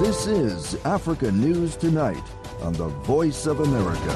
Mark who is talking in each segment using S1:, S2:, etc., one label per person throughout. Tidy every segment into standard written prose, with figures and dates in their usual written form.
S1: This is Africa News Tonight on the Voice of America.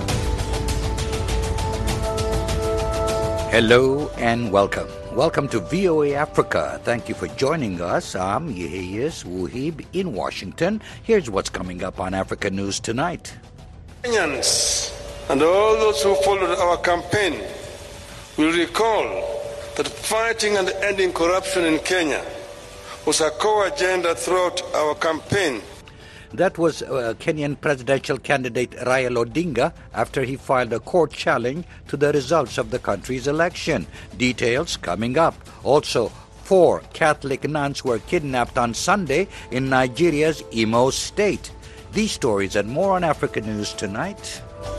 S2: Hello and welcome. Welcome to VOA Africa. Thank you for joining us. I'm Yeheyes Wuhib in Washington. Here's what's coming up on Africa News Tonight.
S3: Kenyans and all those who followed our campaign will recall that fighting and ending corruption in Kenya was a core agenda throughout our campaign.
S2: That was Kenyan presidential candidate Raila Odinga after he filed a court challenge to the results of the country's election. Details coming up. Also, 4 Catholic nuns were kidnapped on Sunday in Nigeria's Imo State. These stories and more on Africa News Tonight.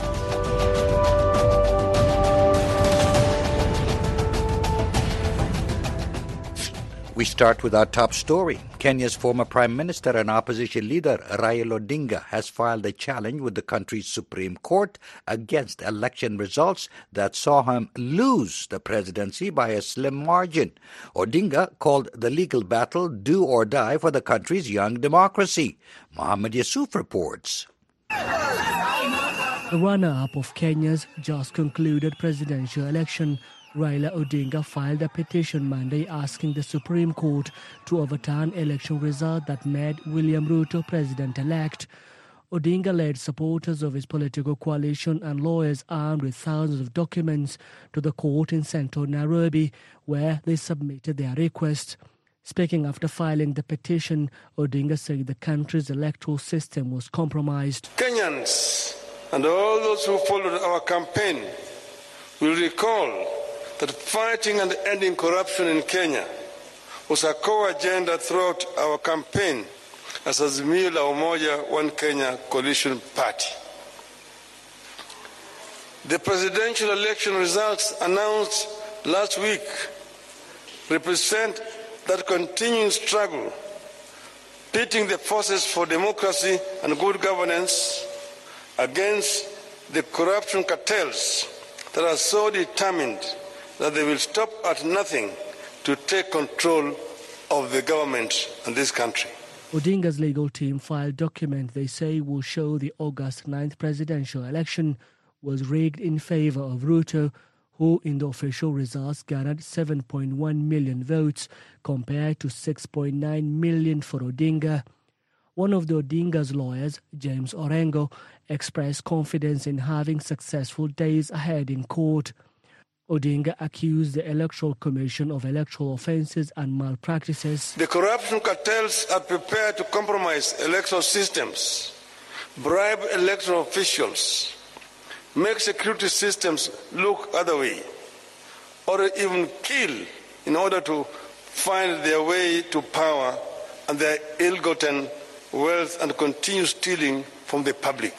S2: We start with our top story. Kenya's former Prime Minister and opposition leader Raila Odinga has filed a challenge with the country's Supreme Court against election results that saw him lose the presidency by a slim margin. Odinga called the legal battle do or die for the country's young democracy. Mohammed Yusuf reports.
S4: The runner-up of Kenya's just concluded presidential election, Raila Odinga filed a petition Monday asking the Supreme Court to overturn election result that made William Ruto president-elect. Odinga led supporters of his political coalition and lawyers armed with thousands of documents to the court in central Nairobi, where they submitted their request. Speaking after filing the petition, Odinga said the country's electoral system was compromised.
S3: Kenyans and all those who followed our campaign will recall that fighting and ending corruption in Kenya was a core agenda throughout our campaign as Azimio la Umoja One Kenya coalition party. The presidential election results announced last week represent that continuing struggle, pitting the forces for democracy and good governance against the corruption cartels that are so determined that they will stop at nothing to take control of the government in this country.
S4: Odinga's legal team filed documents they say will show the August 9th presidential election was rigged in favor of Ruto, who in the official results garnered 7.1 million votes compared to 6.9 million for Odinga. One of the Odinga's lawyers, James Orengo, expressed confidence in having successful days ahead in court. Odinga accused the Electoral Commission of electoral offences and malpractices.
S3: The corruption cartels are prepared to compromise electoral systems, bribe electoral officials, make security systems look other way, or even kill in order to find their way to power and their ill-gotten wealth and continue stealing from the public.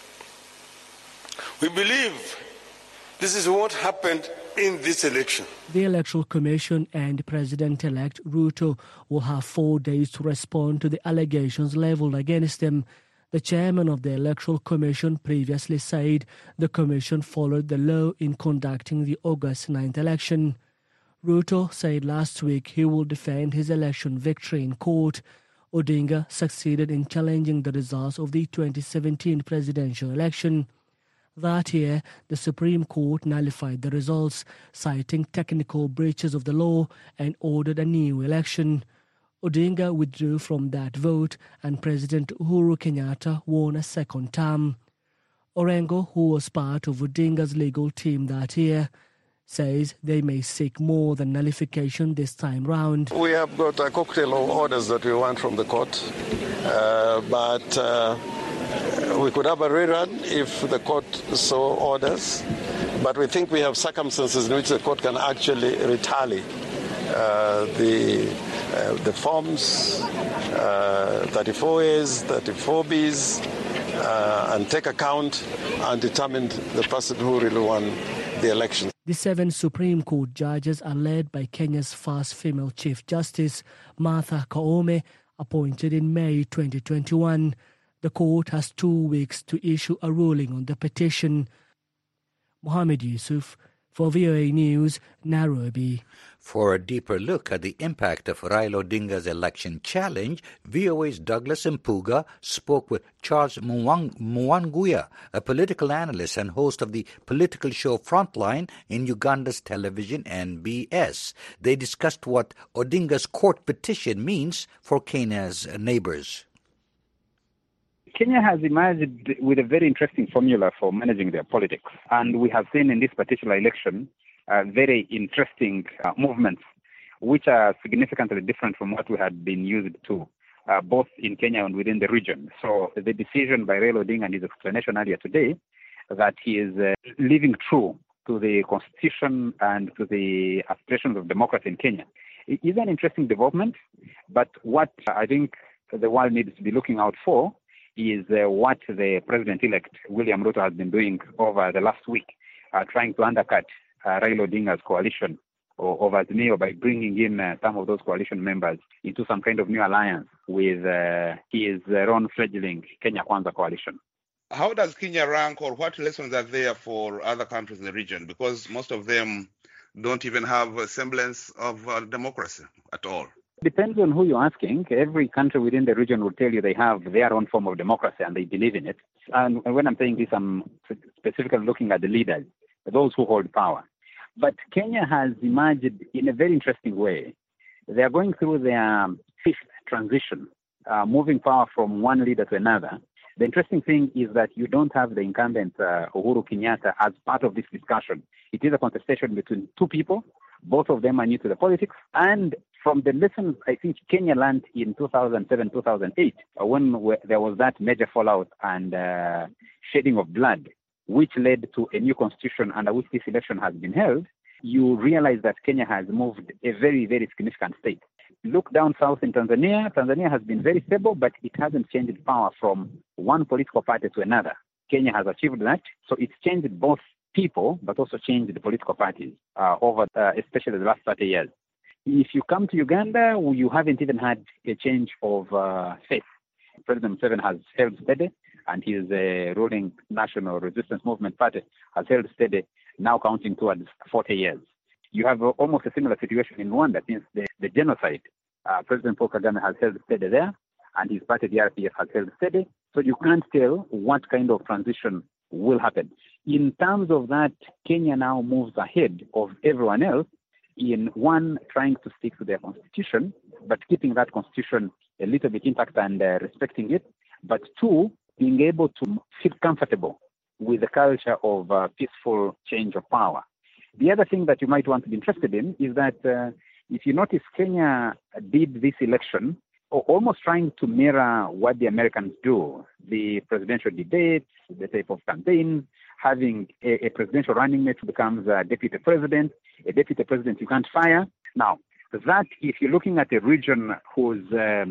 S3: We believe this is what happened in this election.
S4: The Electoral Commission and President-elect Ruto will have 4 days to respond to the allegations levelled against them. The chairman of the Electoral Commission previously said the commission followed the law in conducting the August 9th election. Ruto said last week he will defend his election victory in court. Odinga succeeded in challenging the results of the 2017 presidential election. That year, the Supreme Court nullified the results, citing technical breaches of the law and ordered a new election. Odinga withdrew from that vote and President Uhuru Kenyatta won a second term. Orengo, who was part of Odinga's legal team that year, says they may seek more than nullification this time round.
S5: We have got a cocktail of orders that we want from the court, but we could have a rerun if the court so orders, but we think we have circumstances in which the court can actually retaliate the forms, 34As, 34Bs, and take account and determine the person who really won the election.
S4: The 7 Supreme Court judges are led by Kenya's first female Chief Justice, Martha Koome, appointed in May 2021. The court has 2 weeks to issue a ruling on the petition. Mohammed Yusuf, For VOA News, Nairobi.
S2: For a deeper look at the impact of Raila Odinga's election challenge, VOA's Douglas Mpuga spoke with Charles Muwanguya, a political analyst and host of the political show Frontline in Uganda's television NBS. They discussed what Odinga's court petition means for Kenya's neighbors.
S6: Kenya has emerged with a very interesting formula for managing their politics. And we have seen in this particular election very interesting movements, which are significantly different from what we had been used to, both in Kenya and within the region. So the decision by Raila Odinga and his explanation earlier today that he is living true to the constitution and to the aspirations of democracy in Kenya is an interesting development. But what I think the world needs to be looking out for is what the President-elect, William Ruto, has been doing over the last week, trying to undercut Raila Odinga's coalition over Azimio by bringing in some of those coalition members into some kind of new alliance with his own fledgling Kenya Kwanza coalition.
S7: How does Kenya rank, or what lessons are there for other countries in the region? Because most of them don't even have a semblance of democracy at all.
S6: Depends on who you're asking. Every country within the region will tell you they have their own form of democracy and they believe in it. And when I'm saying this, I'm specifically looking at the leaders, those who hold power. But Kenya has emerged in a very interesting way. They are going through their fifth transition, moving power from one leader to another. The interesting thing is that you don't have the incumbent Uhuru Kenyatta as part of this discussion. It is a contestation between two people. Both of them are new to the politics. And from the lessons I think Kenya learned in 2007, 2008, when there was that major fallout and shedding of blood, which led to a new constitution under which this election has been held, you realize that Kenya has moved a very, very significant state. Look down south in Tanzania. Tanzania has been very stable, but it hasn't changed power from one political party to another. Kenya has achieved that. So it's changed both people, but also changed the political parties over especially the last 30 years. If you come to Uganda, you haven't even had a change of faith. President Museveni has held steady, and his ruling National Resistance Movement Party has held steady, now counting towards 40 years. You have almost a similar situation in Rwanda since the genocide. President Paul Kagame has held steady there, and his party, the RPF, has held steady. So you can't tell what kind of transition will happen. In terms of that, Kenya now moves ahead of everyone else in one, trying to stick to their constitution, but keeping that constitution a little bit intact and respecting it. But two, being able to feel comfortable with the culture of peaceful change of power. The other thing that you might want to be interested in is that if you notice, Kenya did this election almost trying to mirror what the Americans do, the presidential debates, the type of campaigns, having a presidential running mate who becomes a deputy president you can't fire. Now, that if you're looking at a region whose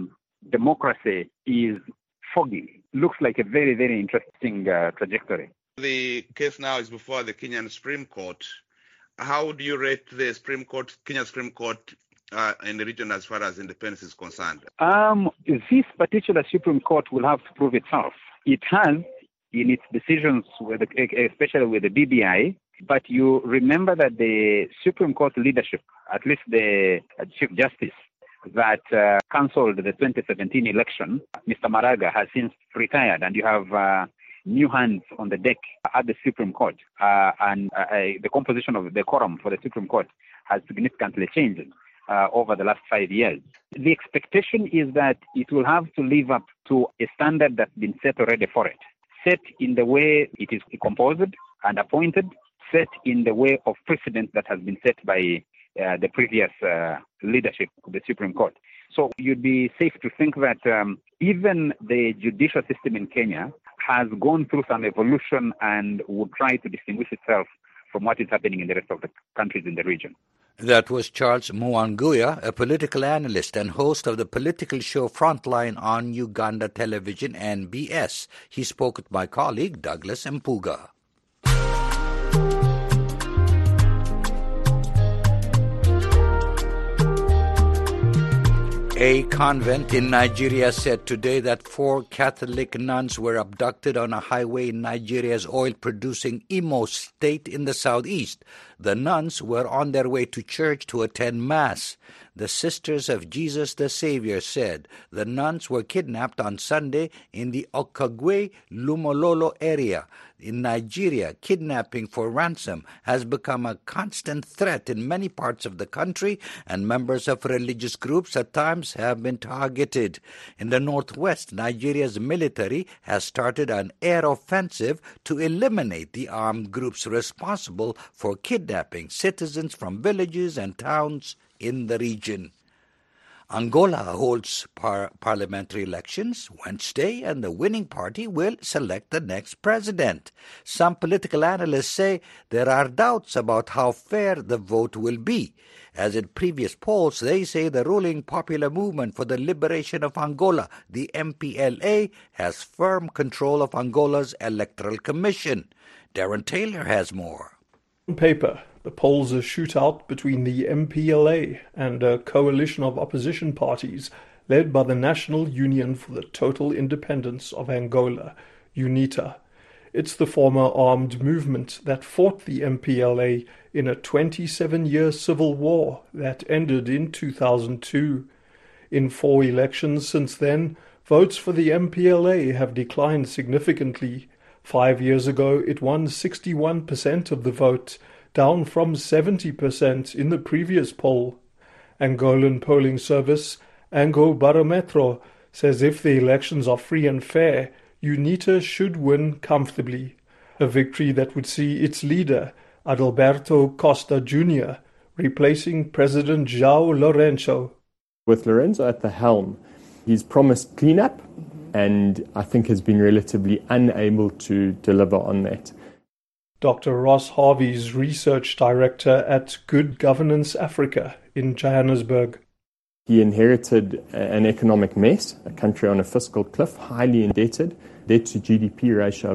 S6: democracy is foggy, looks like a very, very interesting trajectory.
S7: The case now is before the Kenyan Supreme Court. How do you rate the Supreme Court, Kenya Supreme Court, in the region as far as independence is concerned?
S6: This particular Supreme Court will have to prove itself. It has in its decisions, especially with the BBI, but you remember that the Supreme Court leadership, at least the Chief Justice that cancelled the 2017 election, Mr. Maraga, has since retired, and you have new hands on the deck at the Supreme Court, and the composition of the quorum for the Supreme Court has significantly changed over the last 5 years. The expectation is that it will have to live up to a standard that's been set already for it, set in the way it is composed and appointed, set in the way of precedent that has been set by the previous leadership of the Supreme Court. So you'd be safe to think that even the judicial system in Kenya has gone through some evolution and would try to distinguish itself from what is happening in the rest of the countries in the region.
S2: That was Charles Muwanguya, a political analyst and host of the political show Frontline on Uganda Television NBS. He spoke with my colleague Douglas Mpuga. A convent in Nigeria said today that 4 Catholic nuns were abducted on a highway in Nigeria's oil-producing Imo state in the southeast. The nuns were on their way to church to attend Mass. The Sisters of Jesus the Savior said the nuns were kidnapped on Sunday in the Okagwe-Lumololo area. In Nigeria, kidnapping for ransom has become a constant threat in many parts of the country, and members of religious groups at times have been targeted. In the northwest, Nigeria's military has started an air offensive to eliminate the armed groups responsible for kidnapping citizens from villages and towns in the region. Angola holds parliamentary elections Wednesday, and the winning party will select the next president. Some political analysts say there are doubts about how fair the vote will be. As in previous polls, they say the ruling Popular Movement for the Liberation of Angola, the MPLA, has firm control of Angola's Electoral Commission. Darren Taylor has more.
S8: On paper, the polls are a shootout between the MPLA and a coalition of opposition parties led by the National Union for the Total Independence of Angola, UNITA. It's the former armed movement that fought the MPLA in a 27-year civil war that ended in 2002. In 4 elections since then, votes for the MPLA have declined significantly. 5 years ago, it won 61% of the vote, down from 70% in the previous poll. Angolan polling service Angobarometro says if the elections are free and fair, UNITA should win comfortably, a victory that would see its leader, Adalberto Costa Jr., replacing President João Lourenço.
S9: With Lourenço at the helm, he's promised cleanup, and I think has been relatively unable to deliver on that.
S8: Dr. Ross Harvey's research director at Good Governance Africa in Johannesburg.
S9: He inherited an economic mess, a country on a fiscal cliff, highly indebted, debt to GDP ratio of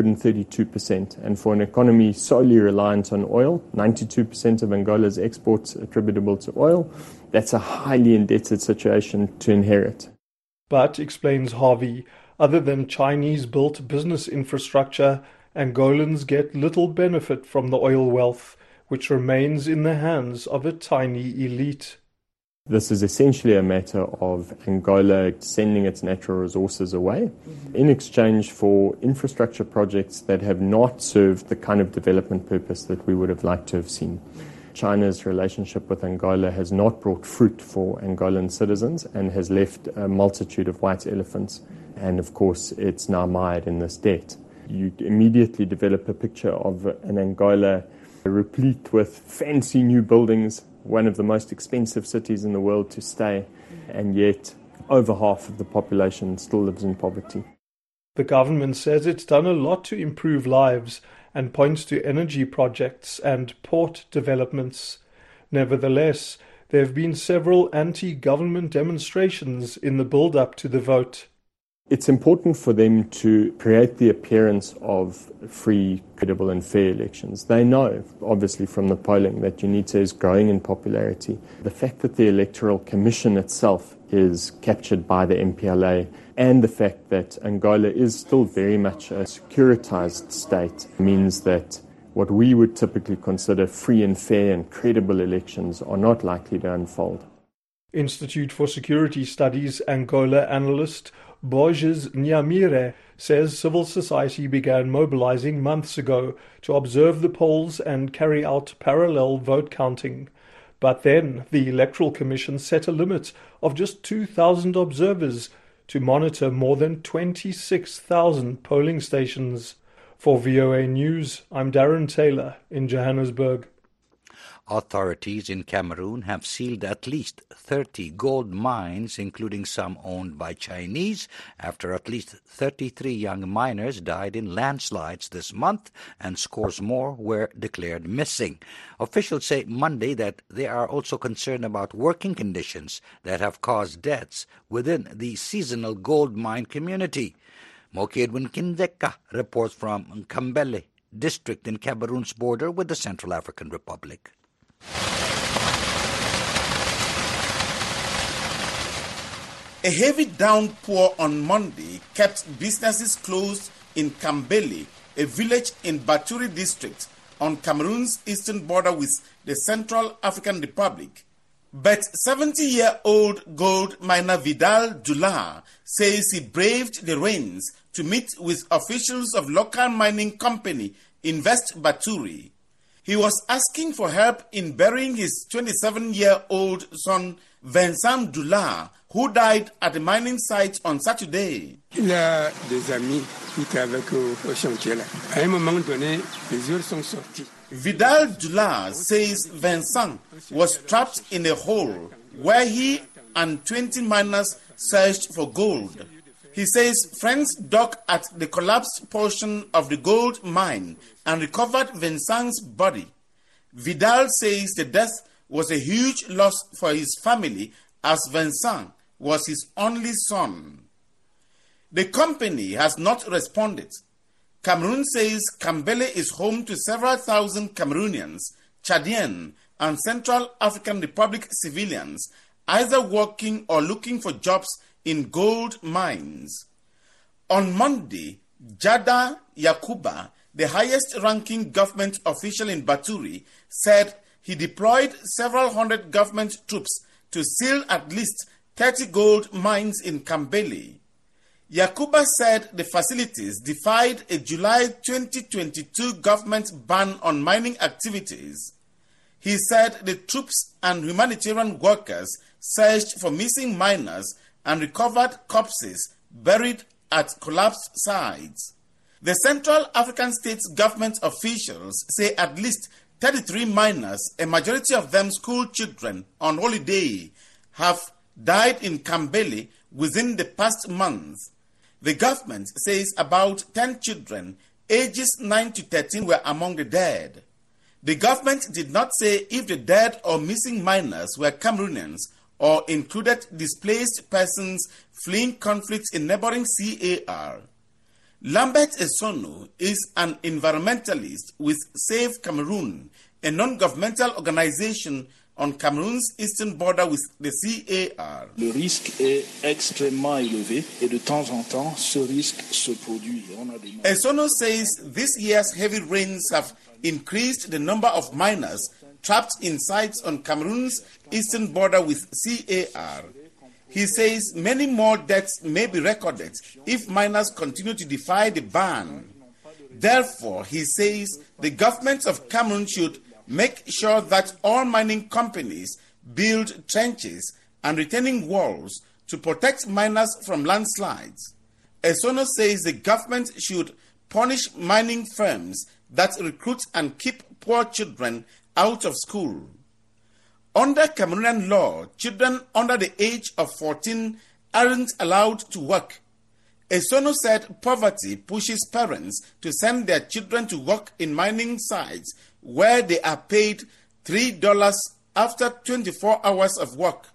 S9: 132%. And for an economy solely reliant on oil, 92% of Angola's exports attributable to oil, that's a highly indebted situation to inherit.
S8: But, explains Harvey, other than Chinese-built business infrastructure, Angolans get little benefit from the oil wealth, which remains in the hands of a tiny elite.
S9: This is essentially a matter of Angola sending its natural resources away in exchange for infrastructure projects that have not served the kind of development purpose that we would have liked to have seen. China's relationship with Angola has not brought fruit for Angolan citizens and has left a multitude of white elephants. And of course, it's now mired in this debt. You immediately develop a picture of an Angola replete with fancy new buildings, one of the most expensive cities in the world to stay, and yet over half of the population still lives in poverty.
S8: The government says it's done a lot to improve lives and points to energy projects and port developments. Nevertheless, there have been several anti-government demonstrations in the build-up to the vote.
S9: It's important for them to create the appearance of free, credible and fair elections. They know, obviously from the polling, that UNITA is growing in popularity. The fact that the Electoral Commission itself is captured by the MPLA and the fact that Angola is still very much a securitized state means that what we would typically consider free and fair and credible elections are not likely to unfold.
S8: Institute for Security Studies Angola analyst Borges Nyamire says civil society began mobilizing months ago to observe the polls and carry out parallel vote counting. But then the Electoral Commission set a limit of just 2,000 observers to monitor more than 26,000 polling stations. For VOA News, I'm Darren Taylor in Johannesburg.
S2: Authorities in Cameroon have sealed at least 30 gold mines, including some owned by Chinese, after at least 33 young miners died in landslides this month and scores more were declared missing. Officials say Monday that they are also concerned about working conditions that have caused deaths within the seasonal gold mine community. Moki Edwin Kindeka reports from Nkambele district in Cameroon's border with the Central African Republic.
S10: A heavy downpour on Monday kept businesses closed in Kambele, a village in Baturi district on Cameroon's eastern border with the Central African Republic. But 70-year-old gold miner Vidal Dula says he braved the rains to meet with officials of local mining company Invest Baturi. He was asking for help in burying his 27-year-old son Vincent Dula, who died at the mining site on Saturday.
S11: Il a des amis qui étaient avec au chantier là. À un moment donné, les yeux sont sortis.
S10: Vidal Dula says Vincent was trapped in a hole where he and 20 miners searched for gold. He says friends dug at the collapsed portion of the gold mine and recovered Vincent's body. Vidal says the death was a huge loss for his family as Vincent was his only son. The company has not responded. Cameroon says Kambele is home to several thousand Cameroonians, Chadian, and Central African Republic civilians, either working or looking for jobs in gold mines. On Monday, Jada Yakuba, the highest-ranking government official in Baturi, said he deployed several hundred government troops to seal at least 30 gold mines in Kambele. Yakuba said the facilities defied a July 2022 government ban on mining activities. He said the troops and humanitarian workers searched for missing miners and recovered corpses buried at collapsed sites. The Central African States government officials say at least 33 miners, a majority of them school children on holiday, have died in Kambele within the past month. The government says about 10 children, ages 9 to 13, were among the dead. The government did not say if the dead or missing miners were Cameroonians or included displaced persons fleeing conflicts in neighboring CAR. Lambert Esono is an environmentalist with Save Cameroon, a non-governmental organization on Cameroon's eastern border with the CAR.
S12: Le risque est extrêmement élevé et de temps en temps, ce risque se produit.
S10: Esono says this year's heavy rains have increased the number of miners trapped in sites on Cameroon's eastern border with CAR. He says many more deaths may be recorded if miners continue to defy the ban. Therefore, he says the government of Cameroon should make sure that all mining companies build trenches and retaining walls to protect miners from landslides. Esono says the government should punish mining firms that recruit and keep poor children out of school. Under Cameroonian law, children under the age of 14 aren't allowed to work. Esono said poverty pushes parents to send their children to work in mining sites where they are paid $3 after 24 hours of work.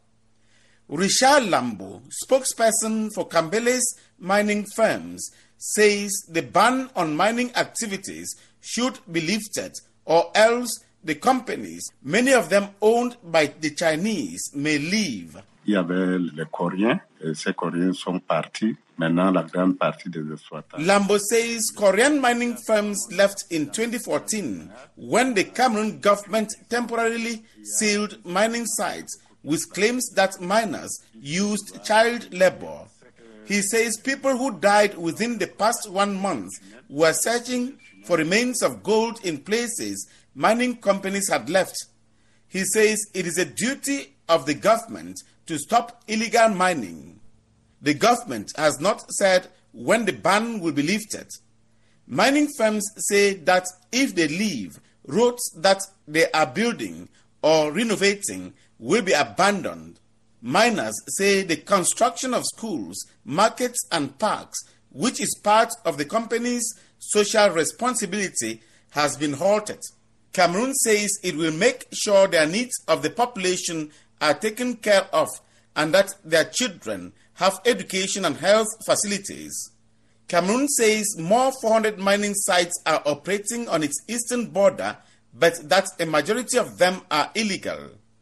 S10: Richard Lambo, spokesperson for Kambele's mining firms, says the ban on mining activities should be lifted or else the companies, many of them owned by the Chinese, may leave.
S13: Il y avait les Coréens, et ces Coréens sont partis. Maintenant, la grande partie des exploitants.
S10: Lambo says Korean mining firms left in 2014 when the Cameroon government temporarily sealed mining sites with claims that miners used child labor. He says people who died within the past 1 month were searching for remains of gold in places mining companies had left. He says it is a duty of the government to stop illegal mining. The government has not said when the ban will be lifted. Mining firms say that if they leave, roads that they are building or renovating will be abandoned. Miners say the construction of schools, markets, and parks, which is part of the company's social responsibility, has been halted. Cameroon says it will make sure their needs of the population are taken care of and that their children have education and health facilities. Cameroon says more 400 mining sites are operating on its eastern border, but that a majority of them are illegal.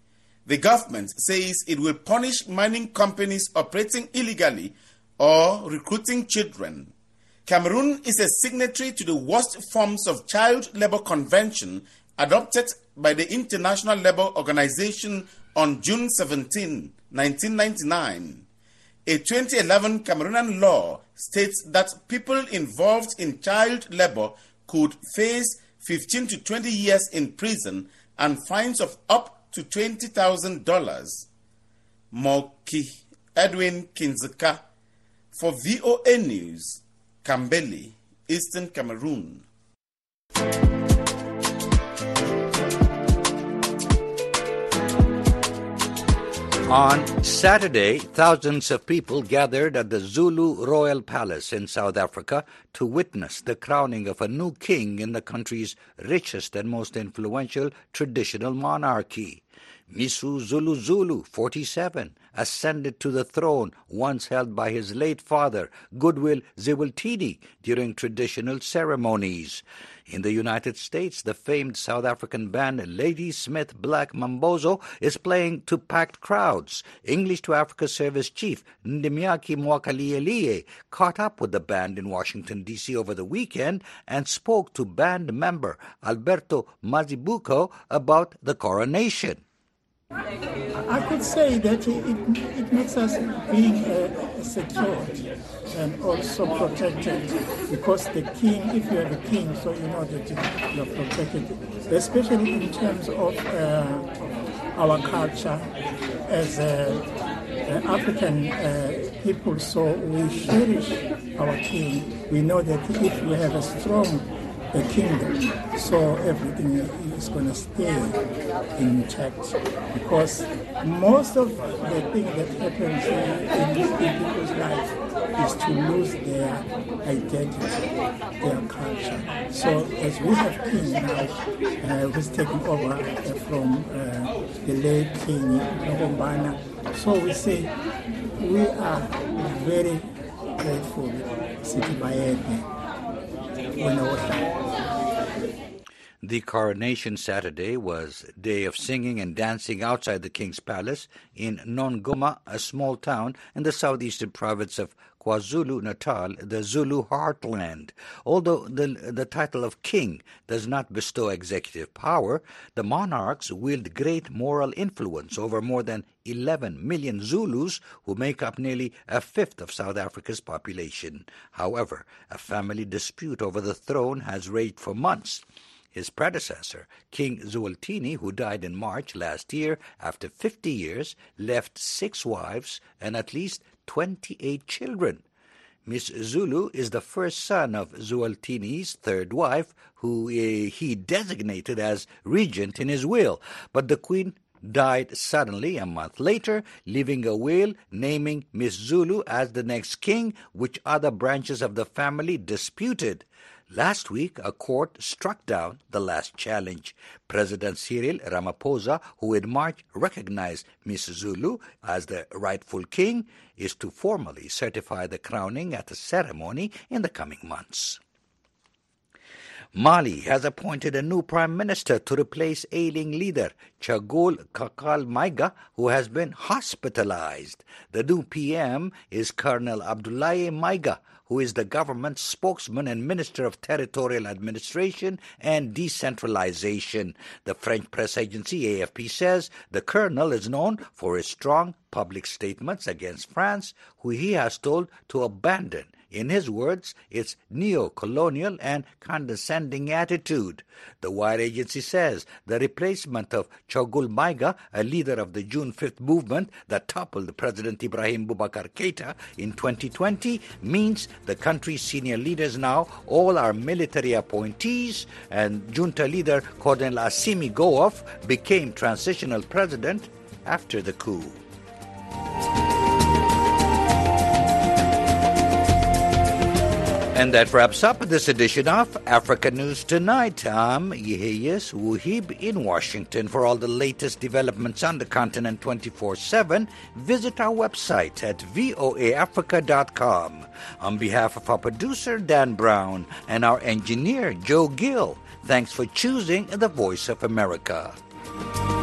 S10: The government says it will punish mining companies operating illegally or recruiting children. Cameroon is a signatory to the worst forms of child labor convention adopted by the International Labour Organization on June 17, 1999. A 2011 Cameroonian law states that people involved in child labor could face 15 to 20 years in prison and fines of up to $20,000. Moki Edwin Kinzeka for VOA News, Kambeli, Eastern Cameroon.
S2: On Saturday, thousands of people gathered at the Zulu Royal Palace in South Africa to witness the crowning of a new king in the country's richest and most influential traditional monarchy. Misu Zulu Zulu, 47, ascended to the throne once held by his late father, Goodwill Zwelithini, during traditional ceremonies. In the United States, the famed South African band Ladysmith Black Mambazo is playing to packed crowds. English to Africa Service Chief Ndimiaki Mwakalieliye caught up with the band in Washington, D.C. over the weekend and spoke to band member Alberto Mazibuko about the coronation.
S14: I could say that it makes us being secured and also protected, because the king, if you are the king, so you know that you are protected, especially in terms of our culture as African people. So we cherish our king. We know that if we have a strong kingdom, so everything is going to stay intact, because most of the thing that happens in people's life is to lose their identity, their culture. So as we have king now, who's taking over from the late King Ngombana, so we say we are very grateful, City Bayede.
S2: The coronation Saturday was a day of singing and dancing outside the King's Palace in Nongoma, a small town in the southeastern province of KwaZulu-Natal, the Zulu heartland. Although the title of king does not bestow executive power, the monarchs wield great moral influence over more than 11 million Zulus, who make up nearly a fifth of South Africa's population. However, a family dispute over the throne has raged for months. His predecessor, King Zwelithini, who died in March last year after 50 years, left 6 wives and at least 28 children. Miss Zulu is the first son of Zwelithini's third wife, who he designated as regent in his will, but the queen died suddenly a month later, leaving a will naming Miss Zulu as the next king, which other branches of the family disputed. Last week, a court struck down the last challenge. President Cyril Ramaphosa, who in March recognized Miss Zulu as the rightful king, is to formally certify the crowning at a ceremony in the coming months. Mali has appointed a new prime minister to replace ailing leader Chagul Kakal Maiga, who has been hospitalized. The new PM is Colonel Abdoulaye Maiga, who is the government's spokesman and Minister of Territorial Administration and Decentralization. The French press agency AFP says the colonel is known for his strong public statements against France, who he has told to abandon, in his words, its neo-colonial and condescending attitude. The wire agency says the replacement of Chagul Maiga, a leader of the June 5th movement that toppled President Ibrahim Boubacar Keïta in 2020, means the country's senior leaders now all are military appointees, and junta leader Colonel Assimi Goïta became transitional president after the coup. And that wraps up this edition of Africa News Tonight. I'm Yeheyes Wuhib in Washington. For all the latest developments on the continent 24/7, visit our website at voaafrica.com. On behalf of our producer, Dan Brown, and our engineer, Joe Gill, thanks for choosing the Voice of America.